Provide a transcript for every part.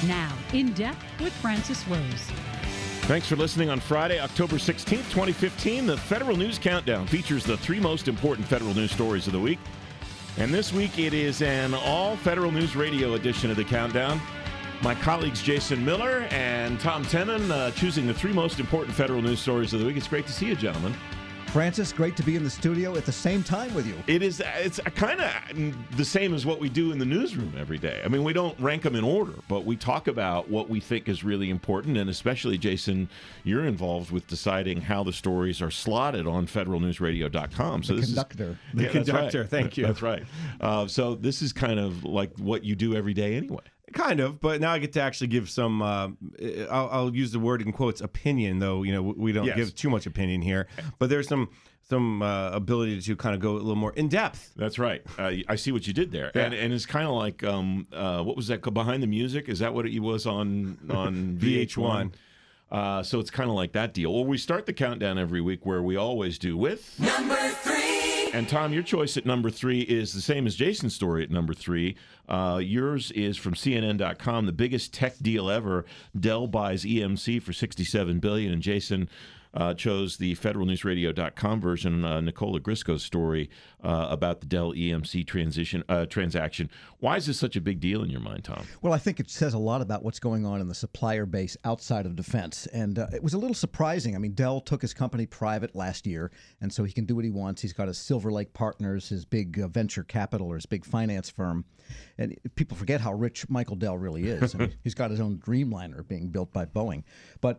Now, In Depth with Francis Rose. Thanks for listening on Friday, October 16th, 2015. The Federal News Countdown features the three most important federal news stories of the week. And this week it is an all-Federal News Radio edition of the Countdown. My colleagues Jason Miller and Tom Tenon choosing the three most important federal news stories of the week. It's great to see you, gentlemen. Francis, great to be in the studio at the same time with you. It's kind of the same as what we do in the newsroom every day. I mean, we don't rank them in order, but we talk about what we think is really important, and especially, Jason, you're involved with deciding how the stories are slotted on federalnewsradio.com. So the conductor. The conductor, thank you. That's right. So this is kind of like what you do every day anyway. Kind of, but now I get to actually give some, I'll use the word in quotes, opinion, though, we don't give too much opinion here. But there's some ability to kind of go a little more in depth. That's right. I see what you did there. Yeah. And it's kind of like, what was that, Behind the Music? Is that what it was on VH1? So it's kind of like that deal. Well, we start the countdown every week where we always do with... Number 3! And Tom, your choice at number 3 is the same as Jason's story at number 3. Yours is from CNN.com, the biggest tech deal ever. Dell buys EMC for $67 billion, and Jason chose the federalnewsradio.com version, Nicola Grisco's story about the Dell EMC transaction. Why is this such a big deal in your mind, Tom? Well, I think it says a lot about what's going on in the supplier base outside of defense. And it was a little surprising. I mean, Dell took his company private last year, and so he can do what he wants. He's got his Silver Lake Partners, his big venture capital or his big finance firm. And people forget how rich Michael Dell really is. I mean, he's got his own Dreamliner being built by Boeing. But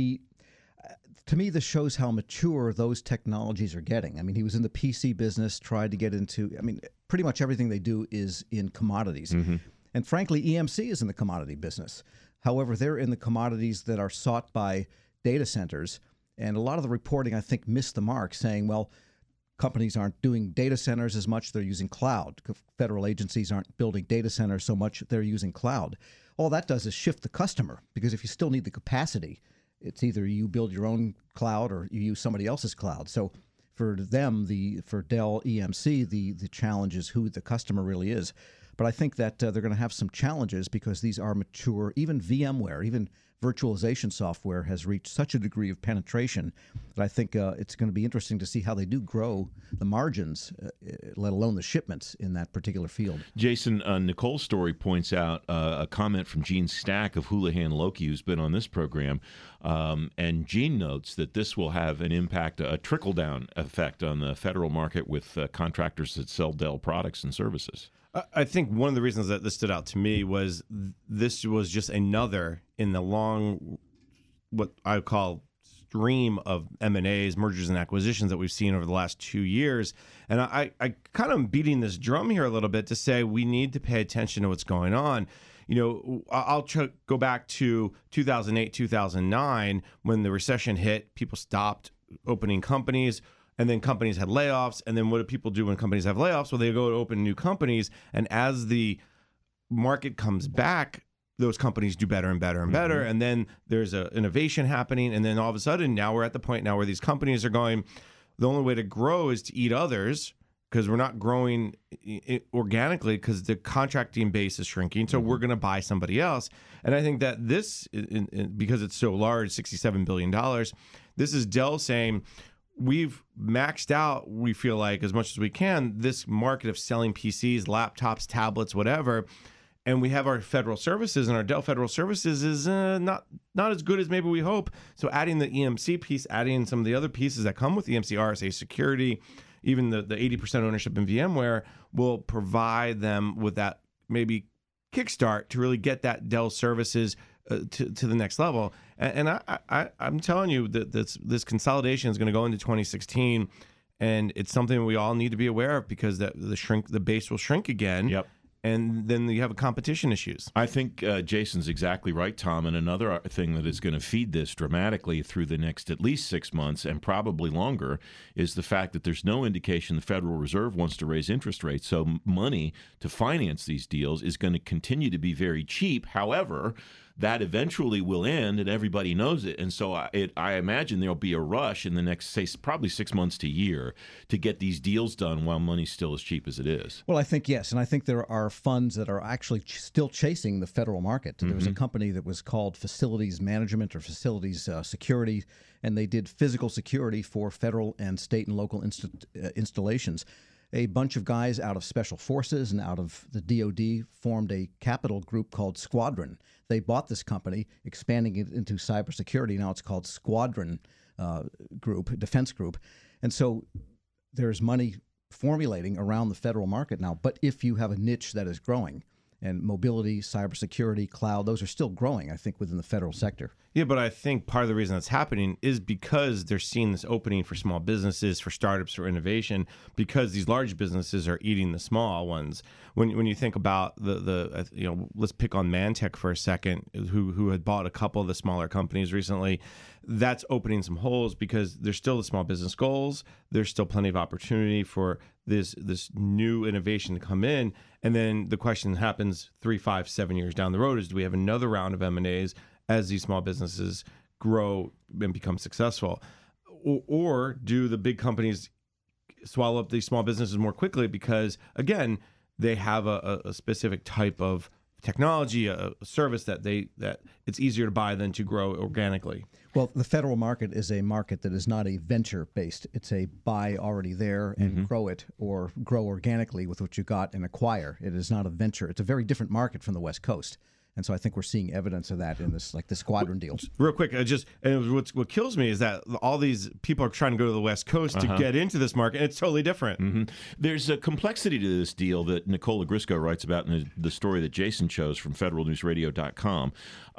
to me, this shows how mature those technologies are getting. I mean, he was in the PC business, tried to get into, pretty much everything they do is in commodities. Mm-hmm. And frankly, EMC is in the commodity business. However, they're in the commodities that are sought by data centers. And a lot of the reporting, I think, missed the mark, saying, well, companies aren't doing data centers as much, they're using cloud. Federal agencies aren't building data centers so much, they're using cloud. All that does is shift the customer, because if you still need the capacity, it's either you build your own cloud or you use somebody else's cloud. So for them, for Dell EMC, the challenge is who the customer really is. But I think that they're going to have some challenges because these are mature. Even VMware, even virtualization software has reached such a degree of penetration that I think it's going to be interesting to see how they do grow the margins, let alone the shipments in that particular field. Jason, Nicole's story points out a comment from Gene Stack of Houlihan Lokey, who's been on this program, and Gene notes that this will have an impact, a trickle-down effect on the federal market with contractors that sell Dell products and services. I think one of the reasons that this stood out to me was this was just another in the long, what I call stream of M&As, mergers and acquisitions that we've seen over the last 2 years. And I kind of am beating this drum here a little bit to say we need to pay attention to what's going on. I'll go back to 2008, 2009, when the recession hit, people stopped opening companies. And then companies had layoffs. And then what do people do when companies have layoffs? Well, they go to open new companies. And as the market comes back, those companies do better and better and better. And then there's an innovation happening. And then all of a sudden, now we're at the point now where these companies are going, the only way to grow is to eat others, because we're not growing organically because the contracting base is shrinking. So we're going to buy somebody else. And I think that this, because it's so large, $67 billion, this is Dell saying, we've maxed out, we feel like, as much as we can, this market of selling PCs, laptops, tablets, whatever. And we have our federal services, and our Dell Federal Services is not as good as maybe we hope. So adding the EMC piece, adding some of the other pieces that come with EMC, RSA security, even the 80% ownership in VMware will provide them with that maybe kickstart to really get that Dell services to the next level. And I'm telling you that this consolidation is going to go into 2016, and it's something we all need to be aware of, because the base will shrink again. Yep. And then you have competition issues. I think Jason's exactly right, Tom. And another thing that is going to feed this dramatically through the next at least 6 months and probably longer is the fact that there's no indication the Federal Reserve wants to raise interest rates. So money to finance these deals is going to continue to be very cheap. However, that eventually will end, and everybody knows it. And so I imagine there'll be a rush in the next, say, probably 6 months to a year to get these deals done while money's still as cheap as it is. Well, I think yes, and I think there are funds that are actually still chasing the federal market. There was a company that was called Facilities Management or Facilities Security, and they did physical security for federal and state and local installations. A bunch of guys out of Special Forces and out of the DoD formed a capital group called Squadron. They bought this company, expanding it into cybersecurity. Now it's called Squadron Group, Defense Group. And so there's money formulating around the federal market now. But if you have a niche that is growing, and mobility, cybersecurity, cloud, those are still growing, I think, within the federal sector. Yeah, but I think part of the reason that's happening is because they're seeing this opening for small businesses, for startups, for innovation, because these large businesses are eating the small ones. When you think about let's pick on Mantech for a second, who had bought a couple of the smaller companies recently. That's opening some holes because there's still the small business goals. There's still plenty of opportunity for this new innovation to come in. And then the question happens 3, 5, 7 years down the road is, do we have another round of M&As as these small businesses grow and become successful? Or do the big companies swallow up these small businesses more quickly because, again, they have a specific type of technology, a service that it's easier to buy than to grow organically? Well, the federal market is a market that is not a venture-based. It's a buy already there and grow it, or grow organically with what you got and acquire. It is not a venture. It's a very different market from the West Coast. And so I think we're seeing evidence of that in this, like the Squadron deal. Real quick, what kills me is that all these people are trying to go to the West Coast to get into this market, and it's totally different. There's a complexity to this deal that Nicola Grisco writes about in the story that Jason chose from federalnewsradio.com.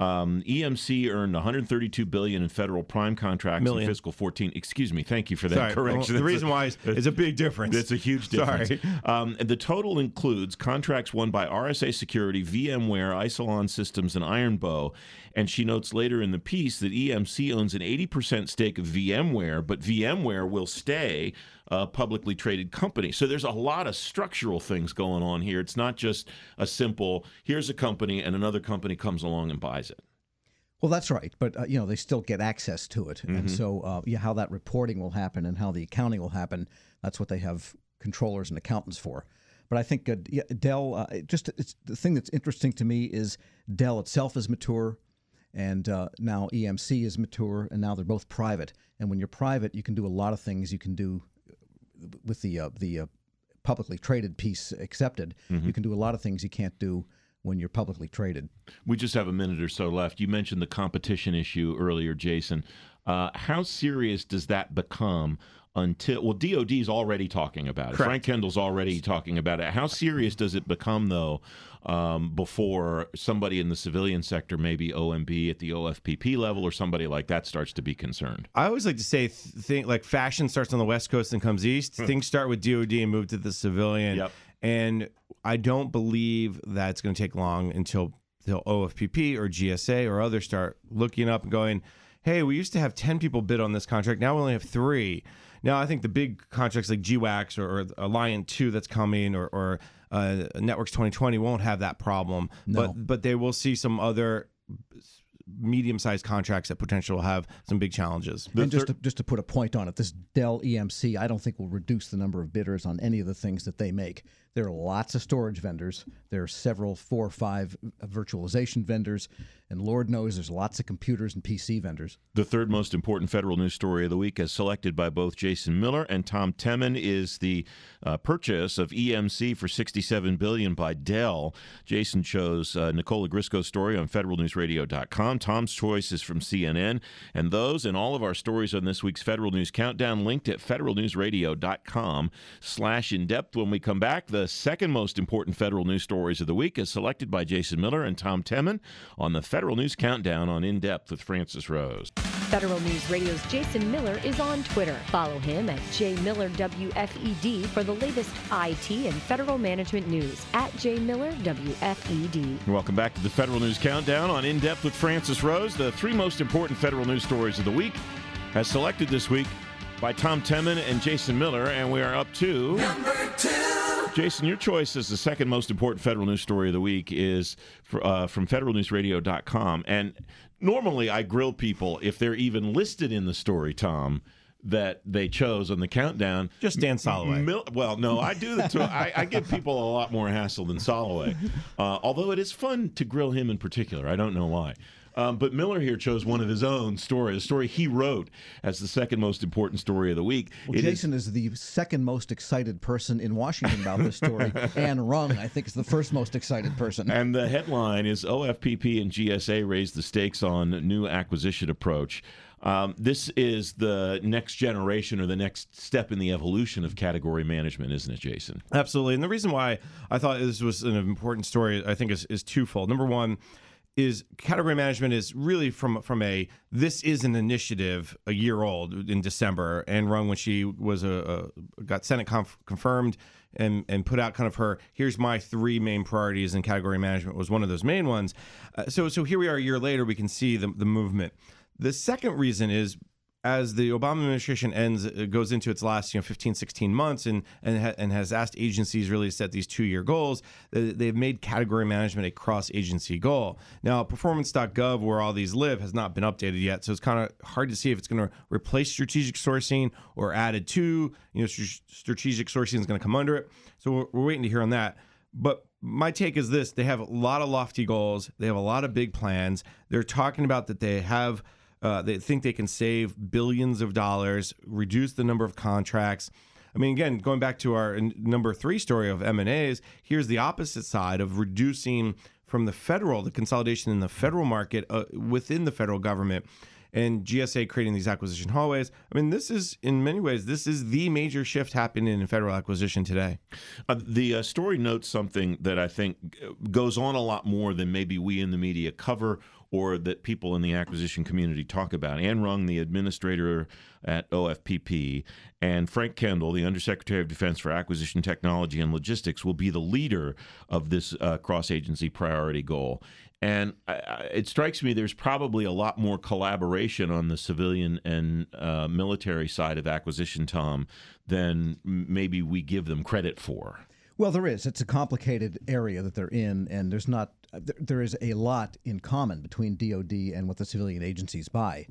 EMC earned $132 billion in federal prime contracts in fiscal 14. Excuse me, thank you for that correction. Well, the reason why is a big difference. It's a huge difference. Sorry. The total includes contracts won by RSA Security, VMware, Isilon Systems, and Ironbow. And she notes later in the piece that EMC owns an 80% stake of VMware, but VMware will stay a publicly traded company. So there's a lot of structural things going on here. It's not just a simple, here's a company and another company comes along and buys it. Well, that's right. But, they still get access to it. And so how that reporting will happen and how the accounting will happen, that's what they have controllers and accountants for. But I think Dell, it's the thing that's interesting to me is Dell itself is mature, and now EMC is mature, and now they're both private. And when you're private, you can do a lot of things you can do with the publicly traded piece accepted. You can do a lot of things you can't do when you're publicly traded. We just have a minute or so left. You mentioned the competition issue earlier, Jason. How serious does that become DOD is already talking about it. Correct. Frank Kendall's already talking about it. How serious does it become, though, before somebody in the civilian sector, maybe OMB at the OFPP level or somebody like that, starts to be concerned? I always like to say, like fashion starts on the West Coast and comes east. Things start with DOD and move to the civilian. Yep. And I don't believe that it's going to take long until OFPP or GSA or others start looking up and going, hey, we used to have 10 people bid on this contract. Now we only have 3. Now, I think the big contracts like GWAX or Alliant 2 that's coming or Networks 2020 won't have that problem. No. But they will see some other medium-sized contracts that potentially will have some big challenges. And just to put a point on it, this Dell EMC, I don't think will reduce the number of bidders on any of the things that they make. There are lots of storage vendors. There are several, 4 or 5 virtualization vendors. And Lord knows there's lots of computers and PC vendors. The third most important federal news story of the week, as selected by both Jason Miller and Tom Temin, is the purchase of EMC for $67 billion by Dell. Jason chose Nicola Grisco's story on federalnewsradio.com. Tom's choice is from CNN. And those and all of our stories on this week's Federal News Countdown linked at federalnewsradio.com/in-depth. When we come back, the second most important federal news stories of the week, as selected by Jason Miller and Tom Temin on the Federal News Countdown on In Depth with Francis Rose. Federal News Radio's Jason Miller is on Twitter. Follow him at JMillerWFED for the latest IT and federal management news at JMillerWFED. Welcome back to the Federal News Countdown on In Depth with Francis Rose. The 3 most important federal news stories of the week, as selected this week by Tom Temin and Jason Miller, and we are up to number 2. Jason, your choice as the second most important federal news story of the week is from federalnewsradio.com. And normally I grill people if they're even listed in the story, Tom, that they chose on the countdown. Just Dan Soloway. Well, no, I do that too. I give people a lot more hassle than Soloway, although it is fun to grill him in particular. I don't know why. But Miller here chose one of his own stories, a story he wrote as the second most important story of the week. Well, Jason is the second most excited person in Washington about this story. Ann Rung, I think, is the first most excited person. And the headline is OFPP and GSA raise the stakes on new acquisition approach. This is the next generation or the next step in the evolution of category management, isn't it, Jason? Absolutely. And the reason why I thought this was an important story, I think, is twofold. Number one is category management is really from this is an initiative a year old in December. Ann Rung, when she was got Senate confirmed and put out kind of her, here's my three main priorities in category management, was one of those main ones. So here we are a year later, we can see the movement. The second reason is, as the Obama administration goes into its last 15, 16 months and has asked agencies really to set these 2-year goals, they've made category management a cross-agency goal. Now, performance.gov, where all these live, has not been updated yet, so it's kind of hard to see if it's going to replace strategic sourcing or added to. Strategic sourcing is going to come under it. So we're waiting to hear on that. But my take is this: they have a lot of lofty goals. They have a lot of big plans. They're talking about that they have. They think they can save billions of dollars, reduce the number of contracts. I mean, again, going back to our number 3 story of M&As, here's the opposite side of reducing from the consolidation in the federal market within the federal government, and GSA creating these acquisition hallways. I mean, this is, in many ways, this is the major shift happening in federal acquisition today. The story notes something that I think goes on a lot more than maybe we in the media cover or that people in the acquisition community talk about. Ann Rung, the administrator at OFPP, and Frank Kendall, the Undersecretary of Defense for Acquisition Technology and Logistics, will be the leader of this cross-agency priority goal. And it strikes me there's probably a lot more collaboration on the civilian and military side of acquisition, Tom, than maybe we give them credit for. Well, there is. It's a complicated area that they're in, and there is a lot in common between DOD and what the civilian agencies buy,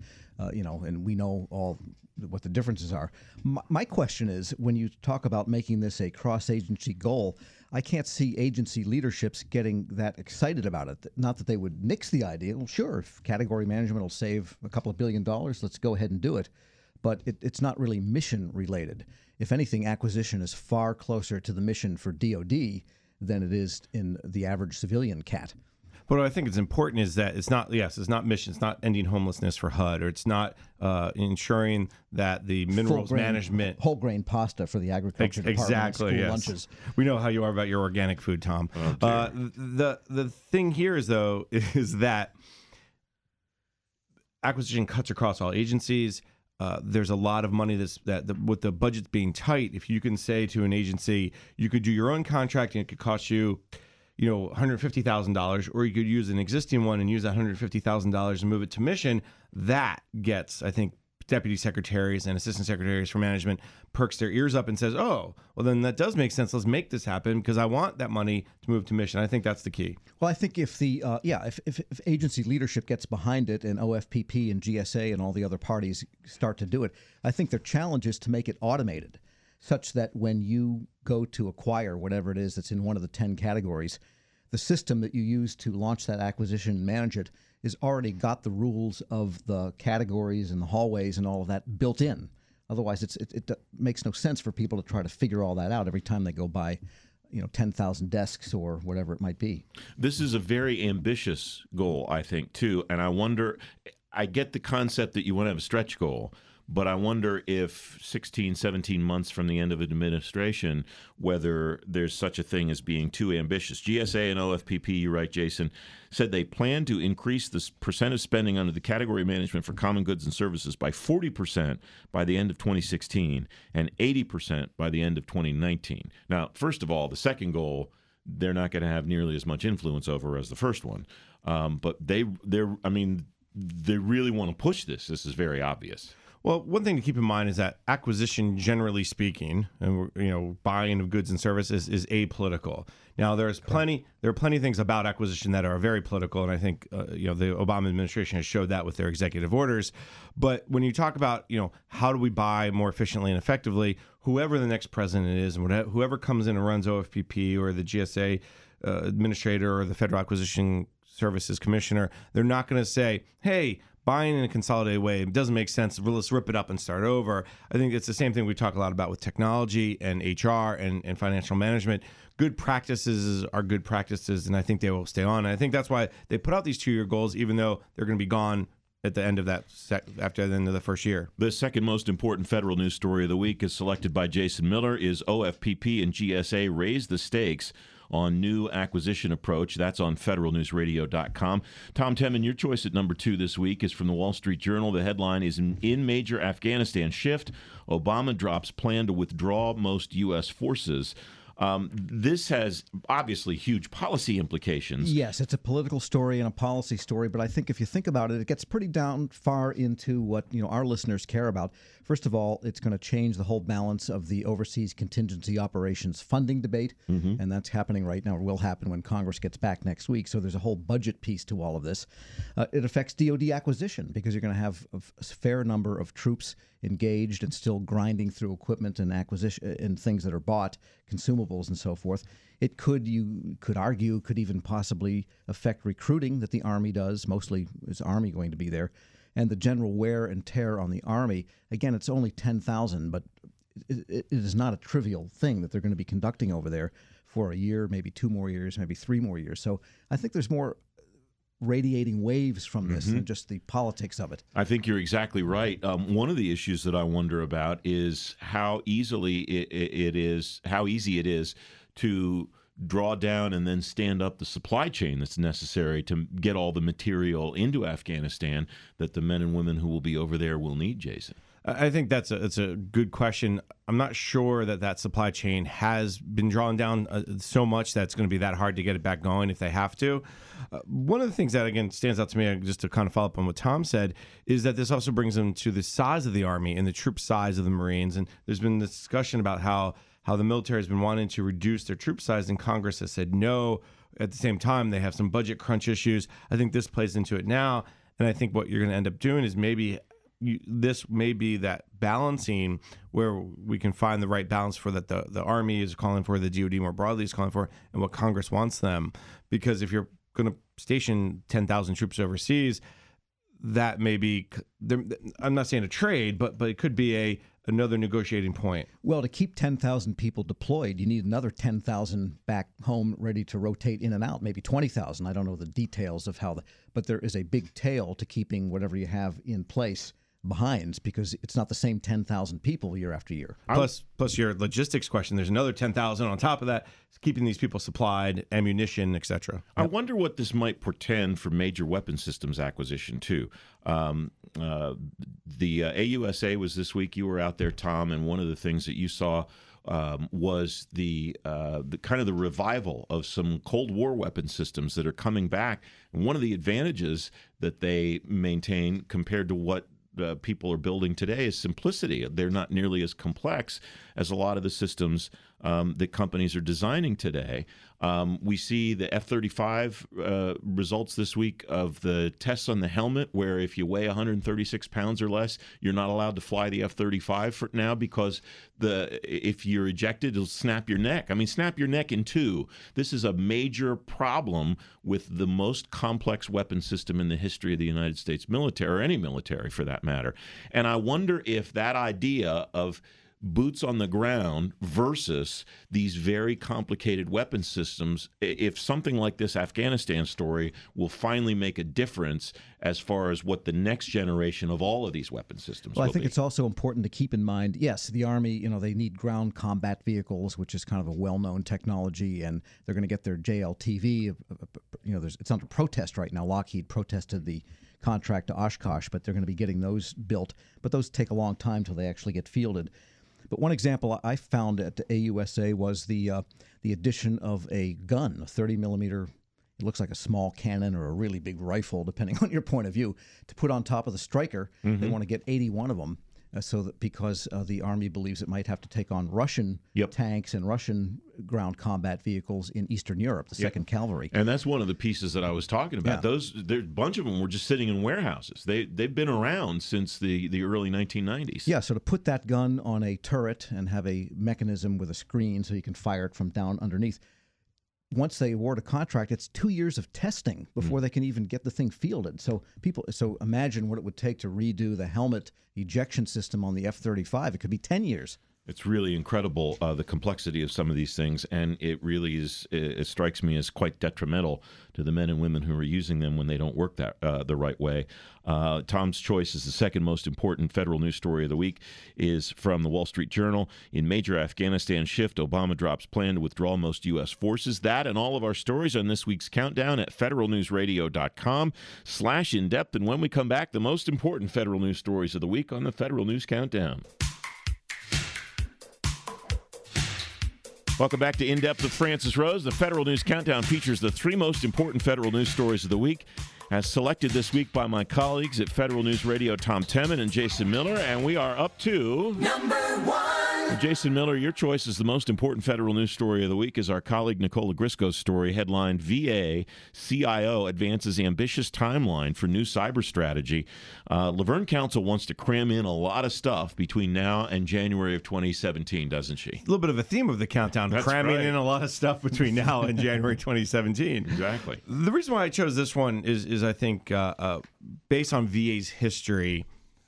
and we know all what the differences are. My question is, when you talk about making this a cross-agency goal, I can't see agency leaderships getting that excited about it. Not that they would nix the idea. Well, sure, if category management will save a couple of $1 billion, let's go ahead and do it. But it's not really mission related. If anything, acquisition is far closer to the mission for DOD than it is in the average civilian cat. But what I think is important is that it's not mission. It's not ending homelessness for HUD, or it's not ensuring that the minerals management, whole grain pasta for the agriculture department, exactly, school yes. lunches. We know how you are about your organic food, Tom. The thing here is that acquisition cuts across all agencies. There's a lot of money with the budgets being tight. If you can say to an agency, you could do your own contract and it could cost you, $150,000, or you could use an existing one and use that $150,000 and move it to mission. That gets, I think, deputy secretaries and assistant secretaries for management perks their ears up and says, oh, well, then that does make sense. Let's make this happen because I want that money to move to mission. I think that's the key. Well, I think if if agency leadership gets behind it and OFPP and GSA and all the other parties start to do it, I think their challenge is to make it automated, such that when you go to acquire whatever it is that's in one of the 10 categories, the system that you use to launch that acquisition and manage it is already got the rules of the categories and the hallways and all of that built in. Otherwise, it makes no sense for people to try to figure all that out every time they go buy 10,000 desks or whatever it might be. This is a very ambitious goal, I think, too. And I wonder, I get the concept that you want to have a stretch goal, but I wonder if 16, 17 months from the end of an administration, whether there's such a thing as being too ambitious. GSA and OFPP, you're right, Jason, said they plan to increase the percent of spending under the category management for common goods and services by 40% by the end of 2016 and 80% by the end of 2019. Now, first of all, the second goal, they're not going to have nearly as much influence over as the first one. But they really want to push this. This is very obvious. Well, one thing to keep in mind is that acquisition, generally speaking, and buying of goods and services is apolitical. Now, there are plenty of things about acquisition that are very political, and I think the Obama administration has showed that with their executive orders. But when you talk about how do we buy more efficiently and effectively, whoever the next president is, and whoever comes in and runs OFPP or the GSA administrator or the Federal Acquisition Services Commissioner, they're not going to say, hey, buying in a consolidated way doesn't make sense. Let's rip it up and start over. I think it's the same thing we talk a lot about with technology and HR and financial management. Good practices are good practices, and I think they will stay on. And I think that's why they put out these 2-year goals, even though they're going to be gone at the end of that after the end of the first year. The second most important federal news story of the week is selected by Jason Miller is OFPP and GSA raise the stakes on new acquisition approach. That's on federalnewsradio.com. Tom Temin, your choice at number 2 this week is from the Wall Street Journal. The headline is In Major Afghanistan Shift, Obama drops plan to withdraw most U.S. forces. This has obviously huge policy implications. Yes, it's a political story and a policy story, but I think if you think about it, it gets pretty down far into what our listeners care about. First of all, it's going to change the whole balance of the overseas contingency operations funding debate, and that's happening right now, or will happen when Congress gets back next week. So there's a whole budget piece to all of this. It affects DoD acquisition because you're going to have a fair number of troops engaged and still grinding through equipment and acquisition and things that are bought, consumables and so forth. It could, you could argue, could even possibly affect recruiting that the Army does. Mostly is Army going to be there. And the general wear and tear on the Army. Again, it's only 10,000, but it is not a trivial thing that they're going to be conducting over there for a year, maybe 2 more years, maybe 3 more years. So I think there's more radiating waves from this than just the politics of it. I think you're exactly right. One of the issues that I wonder about is how easy it is to draw down and then stand up the supply chain that's necessary to get all the material into Afghanistan that the men and women who will be over there will need, Jason. I think it's a good question. I'm not sure that supply chain has been drawn down so much that it's going to be that hard to get it back going if they have to. One of the things that, again, stands out to me, just to kind of follow up on what Tom said, is that this also brings them to the size of the Army and the troop size of the Marines. And there's been this discussion about how the military has been wanting to reduce their troop size, and Congress has said no. At the same time, they have some budget crunch issues. I think this plays into it now. And I think what you're going to end up doing is this may be that balancing where we can find the right balance for that the Army is calling for, the DoD more broadly is calling for, and what Congress wants them. Because if you're going to station 10,000 troops overseas, that may be, I'm not saying a trade, but it could be another negotiating point. Well, to keep 10,000 people deployed, you need another 10,000 back home ready to rotate in and out, maybe 20,000. I don't know the details of but there is a big tail to keeping whatever you have in place behind, because it's not the same 10,000 people year after year. Plus your logistics question, there's another 10,000 on top of that, keeping these people supplied, ammunition, etc. I wonder what this might portend for major weapon systems acquisition, too. The AUSA was this week. You were out there, Tom, and one of the things that you saw was the kind of the revival of some Cold War weapon systems that are coming back. And one of the advantages that they maintain compared to what people are building today is simplicity. They're not nearly as complex as a lot of the systems that companies are designing today. We see the F-35 results this week of the tests on the helmet, where if you weigh 136 pounds or less, you're not allowed to fly the F-35 for now, because if you're ejected, it'll snap your neck. I mean, snap your neck in two. This is a major problem with the most complex weapon system in the history of the United States military, or any military for that matter. And I wonder if that idea of boots on the ground versus these very complicated weapon systems, if something like this Afghanistan story will finally make a difference as far as what the next generation of all of these weapon systems will be. I think it's also important to keep in mind, yes, the Army, they need ground combat vehicles, which is kind of a well-known technology, and they're going to get their JLTV. It's under protest right now. Lockheed protested the contract to Oshkosh, but they're going to be getting those built. But those take a long time till they actually get fielded. But one example I found at AUSA was the addition of a gun, a 30 millimeter. It looks like a small cannon or a really big rifle, depending on your point of view, to put on top of the Stryker. They want to get 81 of them. so that because the Army believes it might have to take on Russian tanks and Russian ground combat vehicles in Eastern Europe, the 2nd Cavalry. And that's one of the pieces that I was talking about. A bunch of them were just sitting in warehouses. They've been around since the early 1990s. Yeah, so to put that gun on a turret and have a mechanism with a screen so you can fire it from down underneath, once they award a contract, it's 2 years of testing before they can even get the thing fielded. So imagine what it would take to redo the helmet ejection system on the F-35. It could be 10 years. It's really incredible, the complexity of some of these things, and it really is. It strikes me as quite detrimental to the men and women who are using them when they don't work the right way. Tom's Choice is the second most important federal news story of the week, is from the Wall Street Journal. In major Afghanistan shift, Obama drops plan to withdraw most U.S. forces. That and all of our stories on this week's Countdown at federalnewsradio.com/in-depth. And when we come back, the most important federal news stories of the week on the Federal News Countdown. Welcome back to In Depth with Francis Rose. The Federal News Countdown features the 3 most important federal news stories of the week, as selected this week by my colleagues at Federal News Radio, Tom Temin and Jason Miller, and we are up to number 1. Jason Miller, your choice is the most important federal news story of the week is our colleague Nicola Grisco's story, headlined VA CIO advances ambitious timeline for new cyber strategy. Laverne Council wants to cram in a lot of stuff between now and January of 2017, doesn't she? A little bit of a theme of the countdown, That's cramming right. in a lot of stuff between now and January 2017. Exactly. The reason why I chose this one is I think based on VA's history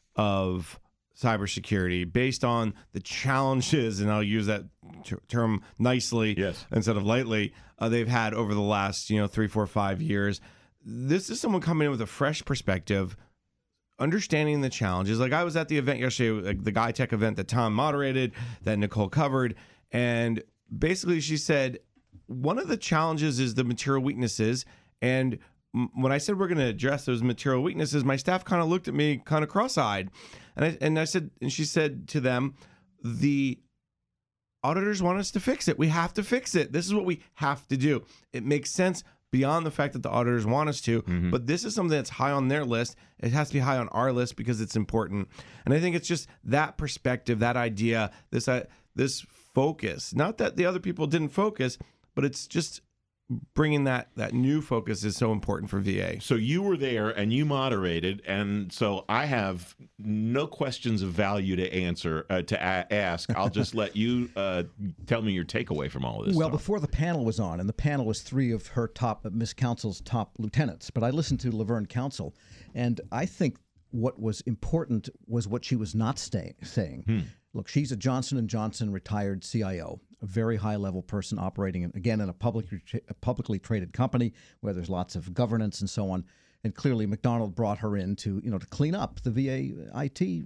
of cybersecurity, based on the challenges, and I'll use that term nicely instead of lightly, they've had over the last 3, 4, 5 years. This is someone coming in with a fresh perspective, understanding the challenges. Like, I was at the event yesterday, like the Guy Tech event that Tom moderated, that Nicole covered, and basically she said one of the challenges is the material weaknesses. And when I said we're going to address those material weaknesses, my staff kind of looked at me kind of cross-eyed, and she said to them, the auditors want us to fix it. We have to fix it. This is what we have to do. It makes sense beyond the fact that the auditors want us to, but this is something that's high on their list. It has to be high on our list because it's important. And I think it's just that perspective, that idea, this focus. Not that the other people didn't focus, but it's just bringing that new focus is so important for VA. So you were there and you moderated, and so I have no questions of value to answer ask. I'll just let you tell me your takeaway from all of this. Well, stuff. before the panel was on, and the panel was 3 of her Miss Council's top lieutenants, but I listened to Laverne Council, and I think what was important was what she was not saying. Look, she's a Johnson & Johnson retired CIO, a very high-level person operating, again, in a publicly traded company where there's lots of governance and so on. And clearly McDonald brought her in to clean up the VA IT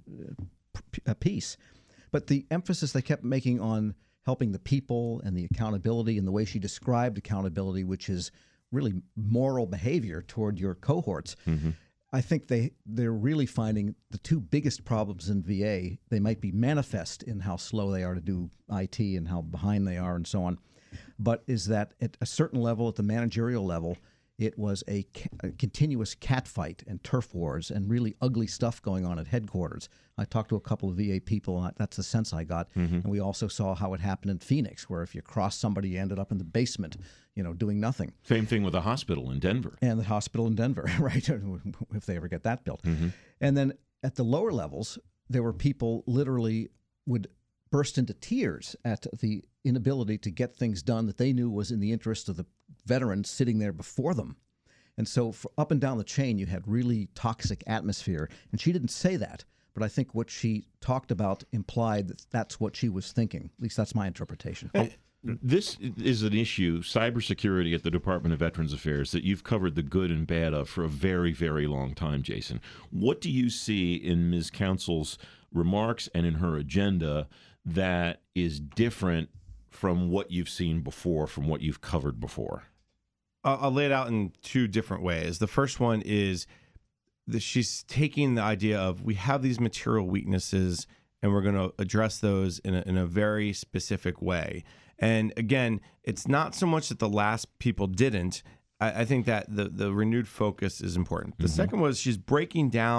piece. But the emphasis they kept making on helping the people and the accountability and the way she described accountability, which is really moral behavior toward your cohorts, I think they're really finding the 2 biggest problems in VA. They might be manifest in how slow they are to do IT and how behind they are and so on, but is that at a certain level, at the managerial level, it was a continuous catfight and turf wars and really ugly stuff going on at headquarters. I talked to a couple of VA people, and that's the sense I got. And we also saw how it happened in Phoenix, where if you crossed somebody, you ended up in the basement, doing nothing. Same thing with the hospital in Denver. And the hospital in Denver, right, if they ever get that built. And then at the lower levels, there were people literally would burst into tears at the inability to get things done that they knew was in the interest of the veterans sitting there before them. And so up and down the chain, you had really toxic atmosphere. And she didn't say that, but I think what she talked about implied that that's what she was thinking. At least that's my interpretation. This is an issue, cybersecurity at the Department of Veterans Affairs, that you've covered the good and bad of for a very, very long time, Jason. What do you see in Ms. Council's remarks and in her agenda that is different from what you've seen before, from what you've covered before? I'll lay it out in 2 different ways. The first one is that she's taking the idea of we have these material weaknesses and we're going to address those in a very specific way. And again, it's not so much that the last people didn't. I think that the renewed focus is important. The second was she's breaking down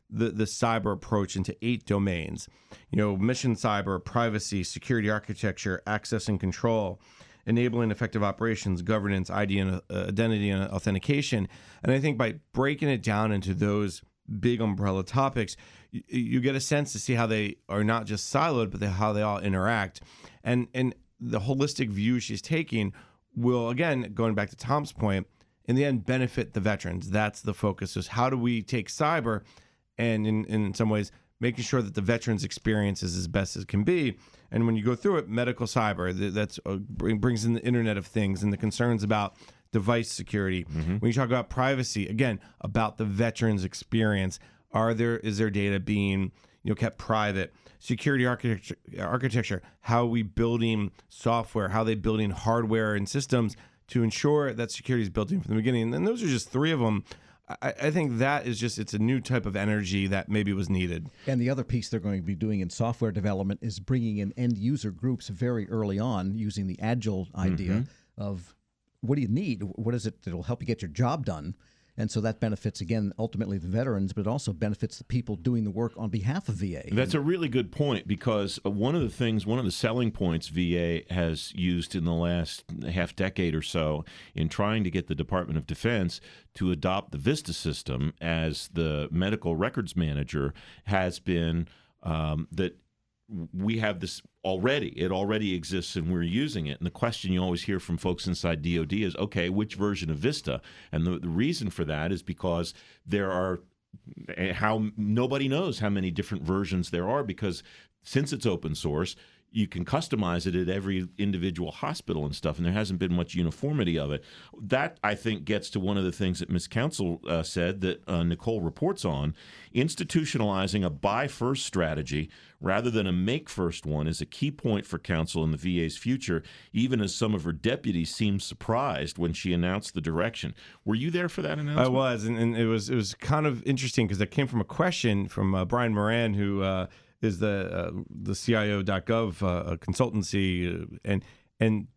the cyber approach into 8 domains. Mission cyber, privacy, security architecture, access and control, enabling effective operations, governance, ID and identity and authentication. And I think by breaking it down into those big umbrella topics, you get a sense to see how they are not just siloed, but how they all interact. And the holistic view she's taking will, again, going back to Tom's point, in the end, benefit the veterans. That's the focus, is how do we take cyber and in some ways making sure that the veterans' experience is as best as it can be. And when you go through it, medical cyber, that's brings in the Internet of Things and the concerns about device security. When you talk about privacy, again, about the veterans' experience, is their data being kept private? Security architecture, how are we building software? How are they building hardware and systems to ensure that security is built in from the beginning? And those are just 3 of them. I think that is just, it's a new type of energy that maybe was needed. And the other piece they're going to be doing in software development is bringing in end user groups very early on, using the agile idea of what do you need? What is it that will help you get your job done? And so that benefits, again, ultimately the veterans, but it also benefits the people doing the work on behalf of VA. That's a really good point, because one of the selling points VA has used in the last half decade or so in trying to get the Department of Defense to adopt the VISTA system as the medical records manager has been that we have this already. It already exists, and we're using it. And the question you always hear from folks inside DoD is, okay, which version of VISTA? And the reason for that is because there are nobody knows how many different versions there are, because since it's open source, you can customize it at every individual hospital and stuff, and there hasn't been much uniformity of it. That, I think, gets to one of the things that Ms. Council said that Nicole reports on. Institutionalizing a buy-first strategy rather than a make-first one is a key point for Council in the VA's future, even as some of her deputies seemed surprised when she announced the direction. Were you there for that announcement? I was, and it was kind of interesting because it came from a question from Brian Moran, who is the CIO.gov consultancy, and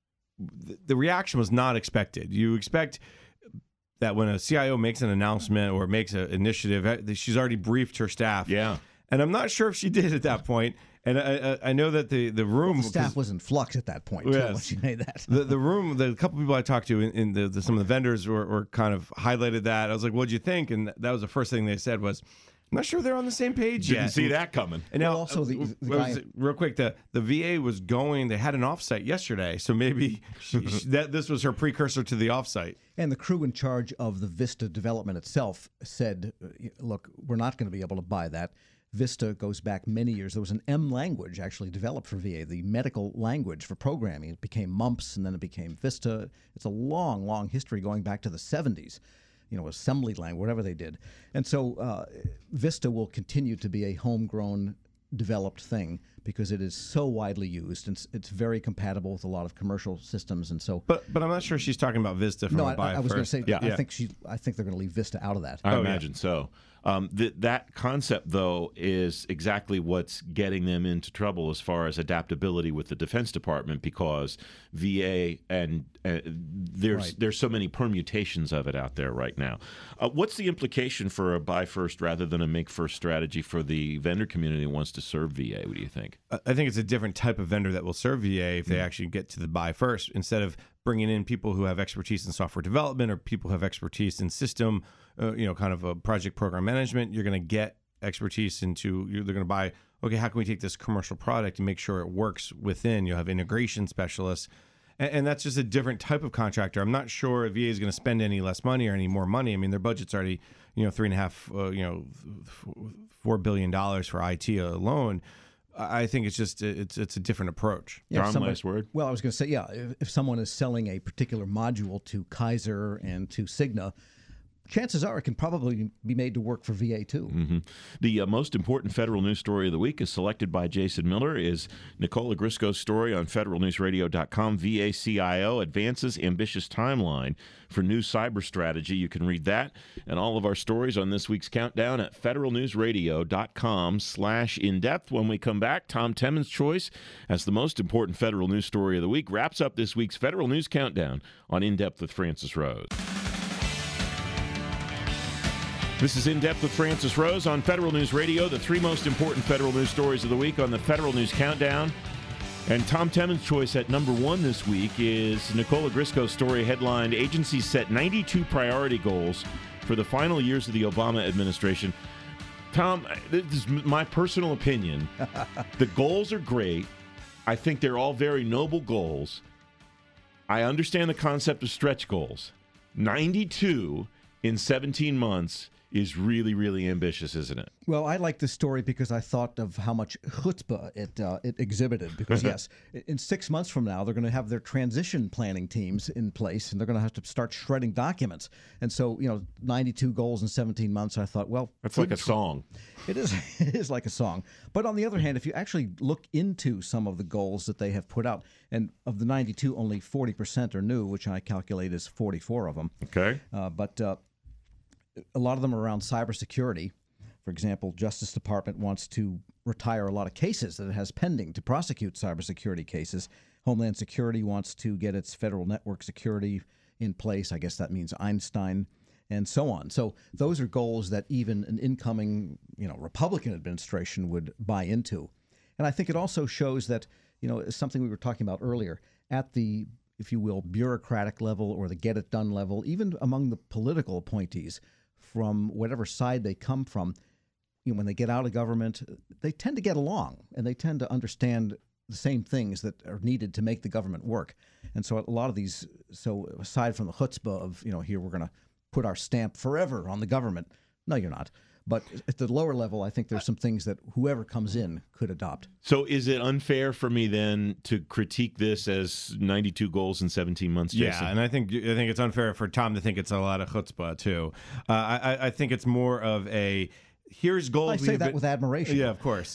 the reaction was not expected. You expect that when a CIO makes an announcement or makes an initiative, she's already briefed her staff. Yeah. And I'm not sure if she did at that point. And I know that the room... Well, the staff was in flux at that point, too, when she made that. The room, the couple people I talked to in some of the vendors were kind of highlighted that. I was like, what'd you think? And that was the first thing they said was, I'm not sure they're on the same page yet. Didn't see that coming. And now, well, also the guy, real quick, the VA was going. They had an offsite yesterday, so maybe this was her precursor to the offsite. And the crew in charge of the VISTA development itself said, "Look, we're not going to be able to buy that. VISTA goes back many years. There was an M language actually developed for VA, the medical language for programming. It became MUMPS, and then it became VISTA. It's a long, long history going back to the 70s." Assembly language, whatever they did. And so VISTA will continue to be a homegrown, developed thing because it is so widely used, and it's very compatible with a lot of commercial systems. And so, but I'm not sure she's talking about VISTA from a buy. I was going to say, yeah. I think they're going to leave VISTA out of that. I imagine so. That concept, though, is exactly what's getting them into trouble as far as adaptability with the Defense Department, because VA and there's so many permutations of it out there right now. What's the implication for a buy first rather than a make first strategy for the vendor community that wants to serve VA? What do you think? I think it's a different type of vendor that will serve VA if they actually get to the buy first, instead of bringing in people who have expertise in software development or people who have expertise in system, kind of a project program management. You're going to get expertise into, they're going to buy, okay, how can we take this commercial product and make sure it works within? You'll have integration specialists. And that's just a different type of contractor. I'm not sure if VA is going to spend any less money or any more money. I mean, their budget's already, $4 billion for IT alone. I think it's just it's a different approach. Don, last word. Well, I was going to say, if someone is selling a particular module to Kaiser and to Cigna, chances are it can probably be made to work for VA too. Mm-hmm. The most important federal news story of the week is selected by Jason Miller, is Nicole Ogrysko's story on federalnewsradio.com. VA CIO advances ambitious timeline for new cyber strategy. You can read that and all of our stories on this week's countdown at federalnewsradio.com/in-depth. When we come back, Tom Temin's choice as the most important federal news story of the week wraps up this week's Federal News Countdown on In Depth with Francis Rose. This is In Depth with Francis Rose on Federal News Radio, the three most important federal news stories of the week on the Federal News Countdown. And Tom Temin's choice at number one this week is Nicola Grisco's story headlined, Agencies Set 92 Priority Goals for the Final Years of the Obama Administration. Tom, this is my personal opinion. The goals are great. I think they're all very noble goals. I understand the concept of stretch goals. 92 in 17 months is really, really ambitious, isn't it? Well, I like this story because I thought of how much chutzpah it exhibited. Because, yes, in 6 months from now, they're going to have their transition planning teams in place, and they're going to have to start shredding documents. And so, 92 goals in 17 months, I thought, well... That's like a song. It is, it is like a song. But on the other hand, if you actually look into some of the goals that they have put out, and of the 92, only 40% are new, which I calculate is 44 of them. Okay. But a lot of them are around cybersecurity. For example, Justice Department wants to retire a lot of cases that it has pending to prosecute cybersecurity cases. Homeland Security wants to get its federal network security in place. I guess that means Einstein, and so on. So those are goals that even an incoming, Republican administration would buy into. And I think it also shows that, something we were talking about earlier, at the, if you will, bureaucratic level or the get-it-done level, even among the political appointees, from whatever side they come from, when they get out of government, they tend to get along, and they tend to understand the same things that are needed to make the government work. And so a lot of these, so aside from the chutzpah of, here we're going to put our stamp forever on the government, no, you're not. But at the lower level, I think there's some things that whoever comes in could adopt. So is it unfair for me then to critique this as 92 goals in 17 months, Jason? Yeah, and I think it's unfair for Tom to think it's a lot of chutzpah, too. I think it's more of a, here's goals. I say that with admiration. Yeah, of course.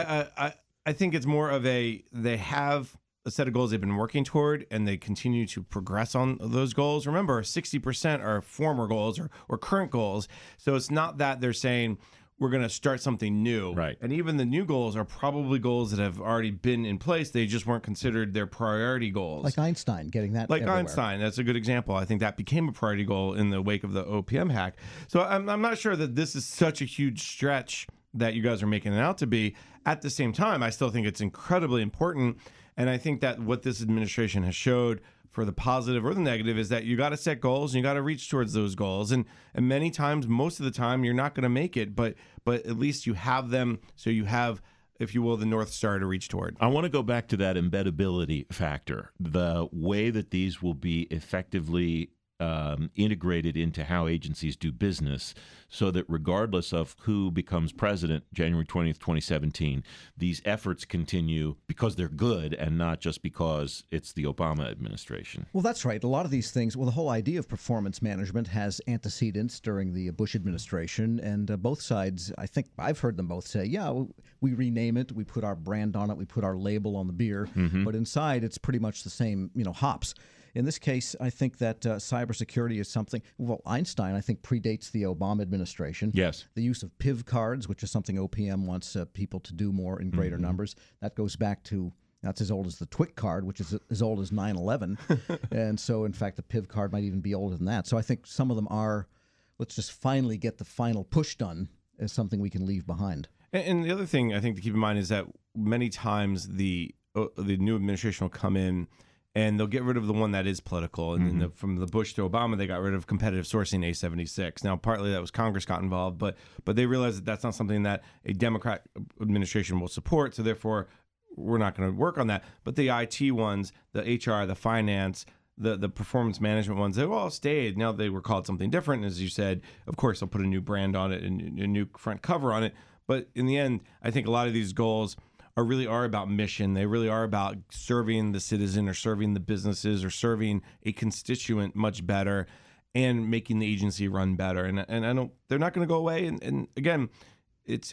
I think it's more of a, they have a set of goals they've been working toward, and they continue to progress on those goals. Remember, 60% are former goals or current goals. So it's not that they're saying we're going to start something new. Right. And even the new goals are probably goals that have already been in place. They just weren't considered their priority goals. Like Einstein, getting that Like everywhere. Einstein, that's a good example. I think that became a priority goal in the wake of the OPM hack. So I'm not sure that this is such a huge stretch that you guys are making it out to be. At the same time, I still think it's incredibly important. And I think that what this administration has showed, for the positive or the negative, is that you got to set goals and you got to reach towards those goals. And many times, most of the time, you're not going to make it, but at least you have them, so you have, if you will, the North Star to reach toward. I want to go back to that embeddability factor, the way that these will be effectively integrated into how agencies do business, so that regardless of who becomes president January 20th, 2017, these efforts continue because they're good and not just because it's the Obama administration. Well, that's right. A lot of these things, the whole idea of performance management has antecedents during the Bush administration, and both sides, I think I've heard them both say, yeah, we rename it, we put our brand on it, we put our label on the beer, but inside it's pretty much the same, hops. In this case, I think that cybersecurity is something, Einstein, I think, predates the Obama administration. Yes. The use of PIV cards, which is something OPM wants people to do more in greater numbers, that goes back to, that's as old as the TWIC card, which is as old as 9/11. And so, in fact, the PIV card might even be older than that. So I think some of them are, let's just finally get the final push done as something we can leave behind. And the other thing I think to keep in mind is that many times the new administration will come in and they'll get rid of the one that is political. And then from the Bush to Obama, they got rid of competitive sourcing A76. Now, partly that was Congress got involved, but they realized that that's not something that a Democrat administration will support. So therefore, we're not going to work on that. But the IT ones, the HR, the finance, the performance management ones, they've all stayed. Now they were called something different. And as you said, of course, they'll put a new brand on it and a new front cover on it. But in the end, I think a lot of these goals really are about mission. They really are about serving the citizen or serving the businesses or serving a constituent much better and making the agency run better. And I don't, they're not going to go away. And again, it's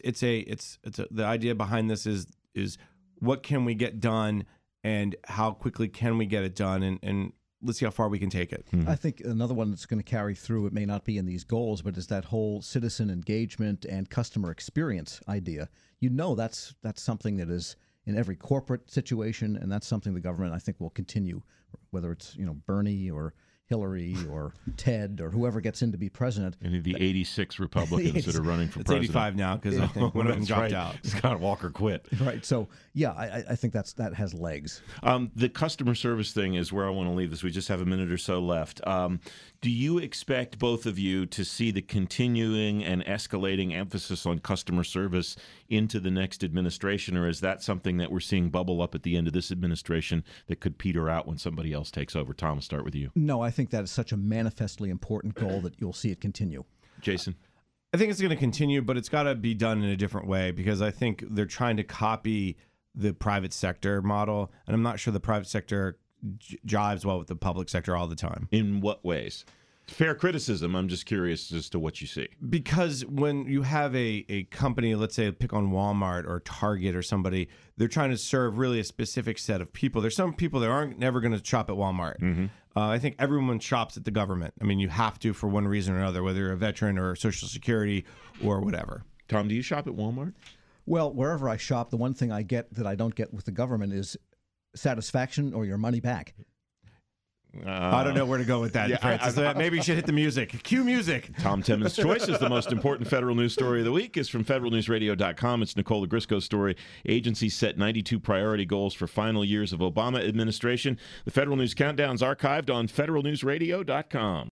the idea behind this is what can we get done and how quickly can we get it done? And let's see how far we can take it. I think another one that's going to carry through, it may not be in these goals, but is that whole citizen engagement and customer experience idea. That's something that is in every corporate situation, and that's something the government, I think, will continue, whether it's, Bernie or Hillary or Ted or whoever gets in to be president. Any of the 86 Republicans that are running for It's president. 85 now because I think one of them That's dropped right. out. Scott Walker quit. Right. So, yeah, I think that has legs. The customer service thing is where I want to leave this. We just have a minute or so left. Do you expect both of you to see the continuing and escalating emphasis on customer service into the next administration, or is that something that we're seeing bubble up at the end of this administration that could peter out when somebody else takes over? Tom, I'll start with you. No, I think that is such a manifestly important goal that you'll see it continue. Jason? I think it's going to continue, but it's got to be done in a different way because I think they're trying to copy the private sector model, and I'm not sure the private sector jives well with the public sector all the time. In what ways? Fair criticism. I'm just curious as to what you see. Because when you have a company, let's say pick on Walmart or Target or somebody, they're trying to serve really a specific set of people. There's some people that aren't never going to shop at Walmart. Mm-hmm. I think everyone shops at the government. I mean, you have to for one reason or another, whether you're a veteran or Social Security or whatever. Tom, do you shop at Walmart? Well, wherever I shop, the one thing I get that I don't get with the government is satisfaction or your money back. I don't know where to go with that, Francis. Maybe you should hit the music. Cue music. Tom Timmons' Choice is the most important federal news story of the week. It's from federalnewsradio.com. It's Nicole DeGrisco's story. Agencies set 92 priority goals for final years of Obama administration. The Federal News Countdown's archived on federalnewsradio.com.